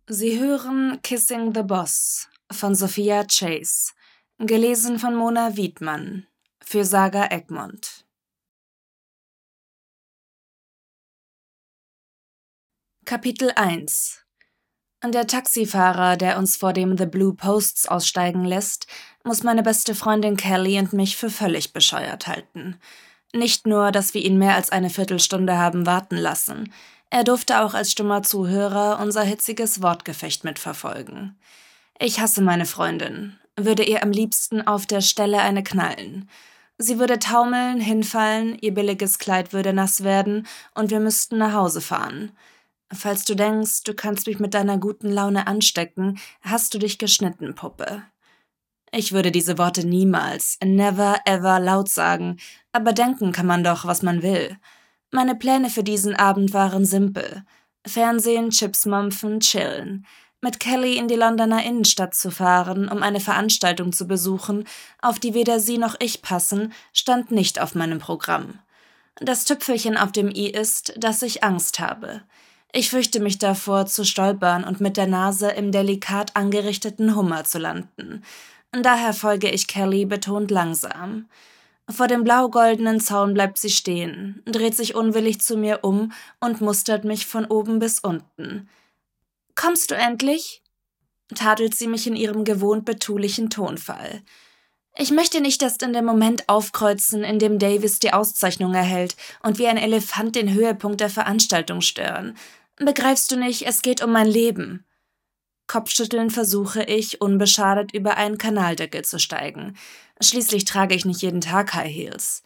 Sie hören Kissing the Boss von Sophia Chase, gelesen von Mona Wiedmann, für Saga Egmont. Kapitel 1. Der Taxifahrer, der uns vor dem The Blue Posts aussteigen lässt, muss meine beste Freundin Kelly und mich für völlig bescheuert halten. Nicht nur, dass wir ihn mehr als eine Viertelstunde haben warten lassen, er durfte auch als stummer Zuhörer unser hitziges Wortgefecht mitverfolgen. Ich hasse meine Freundin, würde ihr am liebsten auf der Stelle eine knallen. Sie würde taumeln, hinfallen, ihr billiges Kleid würde nass werden und wir müssten nach Hause fahren. Falls du denkst, du kannst mich mit deiner guten Laune anstecken, hast du dich geschnitten, Puppe. Ich würde diese Worte niemals, never ever laut sagen, aber denken kann man doch, was man will. Meine Pläne für diesen Abend waren simpel. Fernsehen, Chips mampfen, chillen. Mit Kelly in die Londoner Innenstadt zu fahren, um eine Veranstaltung zu besuchen, auf die weder sie noch ich passen, stand nicht auf meinem Programm. Das Tüpfelchen auf dem i ist, dass ich Angst habe. Ich fürchte mich davor, zu stolpern und mit der Nase im delikat angerichteten Hummer zu landen. Daher folge ich Kelly betont langsam. Vor dem blau-goldenen Zaun bleibt sie stehen, dreht sich unwillig zu mir um und mustert mich von oben bis unten. »Kommst du endlich?« tadelt sie mich in ihrem gewohnt betulichen Tonfall. Ich möchte nicht erst in dem Moment aufkreuzen, in dem Davis die Auszeichnung erhält und wie ein Elefant den Höhepunkt der Veranstaltung stören. Begreifst du nicht, es geht um mein Leben. Kopfschüttelnd versuche ich, unbeschadet über einen Kanaldeckel zu steigen. Schließlich trage ich nicht jeden Tag High Heels.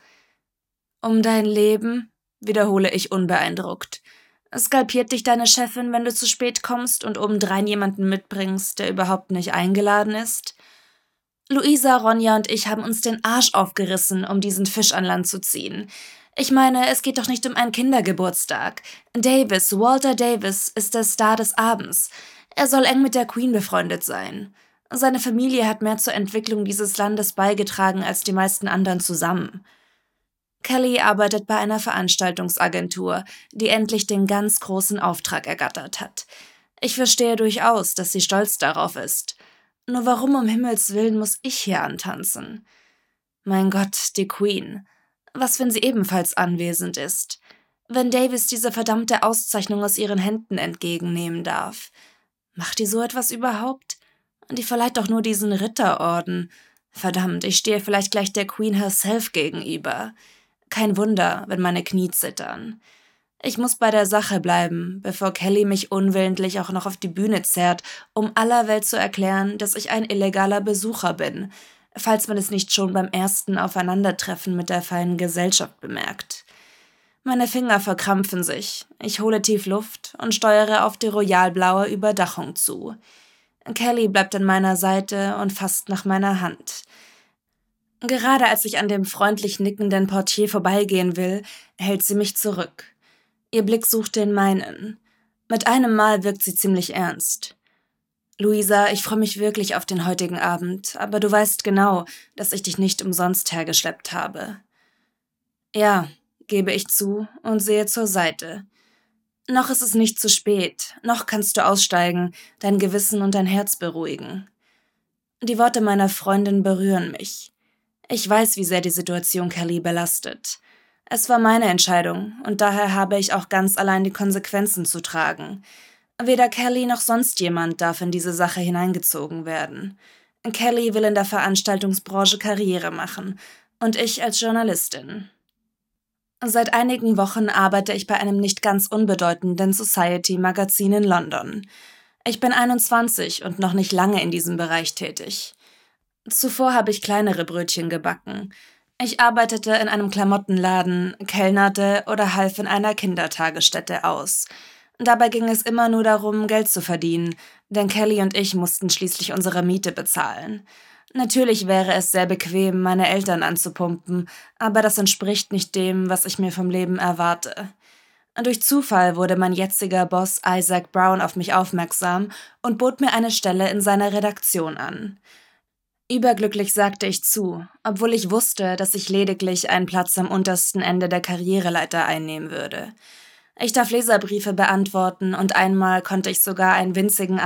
Um dein Leben? Wiederhole ich unbeeindruckt. Skalpiert dich deine Chefin, wenn du zu spät kommst und obendrein jemanden mitbringst, der überhaupt nicht eingeladen ist? Luisa, Ronja und ich haben uns den Arsch aufgerissen, um diesen Fisch an Land zu ziehen. Ich meine, es geht doch nicht um einen Kindergeburtstag. Davis, Walter Davis, ist der Star des Abends. Er soll eng mit der Queen befreundet sein. Seine Familie hat mehr zur Entwicklung dieses Landes beigetragen als die meisten anderen zusammen. Kelly arbeitet bei einer Veranstaltungsagentur, die endlich den ganz großen Auftrag ergattert hat. Ich verstehe durchaus, dass sie stolz darauf ist. Nur warum um Himmels Willen muss ich hier antanzen? Mein Gott, die Queen. Was, wenn sie ebenfalls anwesend ist? Wenn Davis diese verdammte Auszeichnung aus ihren Händen entgegennehmen darf. Macht die so etwas überhaupt? Die verleiht doch nur diesen Ritterorden. Verdammt, ich stehe vielleicht gleich der Queen herself gegenüber. Kein Wunder, wenn meine Knie zittern. Ich muss bei der Sache bleiben, bevor Kelly mich unwillentlich auch noch auf die Bühne zerrt, um aller Welt zu erklären, dass ich ein illegaler Besucher bin, falls man es nicht schon beim ersten Aufeinandertreffen mit der feinen Gesellschaft bemerkt. Meine Finger verkrampfen sich, ich hole tief Luft und steuere auf die royalblaue Überdachung zu. Kelly bleibt an meiner Seite und fasst nach meiner Hand. Gerade als ich an dem freundlich nickenden Portier vorbeigehen will, hält sie mich zurück. Ihr Blick sucht den meinen. Mit einem Mal wirkt sie ziemlich ernst. »Luisa, ich freue mich wirklich auf den heutigen Abend, aber du weißt genau, dass ich dich nicht umsonst hergeschleppt habe.« »Ja«, gebe ich zu und sehe zur Seite. »Noch ist es nicht zu spät, noch kannst du aussteigen, dein Gewissen und dein Herz beruhigen.« Die Worte meiner Freundin berühren mich. Ich weiß, wie sehr die Situation Kelly belastet. Es war meine Entscheidung und daher habe ich auch ganz allein die Konsequenzen zu tragen. Weder Kelly noch sonst jemand darf in diese Sache hineingezogen werden. Kelly will in der Veranstaltungsbranche Karriere machen und ich als Journalistin. Seit einigen Wochen arbeite ich bei einem nicht ganz unbedeutenden Society-Magazin in London. Ich bin 21 und noch nicht lange in diesem Bereich tätig. Zuvor habe ich kleinere Brötchen gebacken. Ich arbeitete in einem Klamottenladen, kellnerte oder half in einer Kindertagesstätte aus. Dabei ging es immer nur darum, Geld zu verdienen, denn Kelly und ich mussten schließlich unsere Miete bezahlen. Natürlich wäre es sehr bequem, meine Eltern anzupumpen, aber das entspricht nicht dem, was ich mir vom Leben erwarte. Durch Zufall wurde mein jetziger Boss Isaac Brown auf mich aufmerksam und bot mir eine Stelle in seiner Redaktion an. Überglücklich sagte ich zu, obwohl ich wusste, dass ich lediglich einen Platz am untersten Ende der Karriereleiter einnehmen würde. Ich darf Leserbriefe beantworten und einmal konnte ich sogar einen winzigen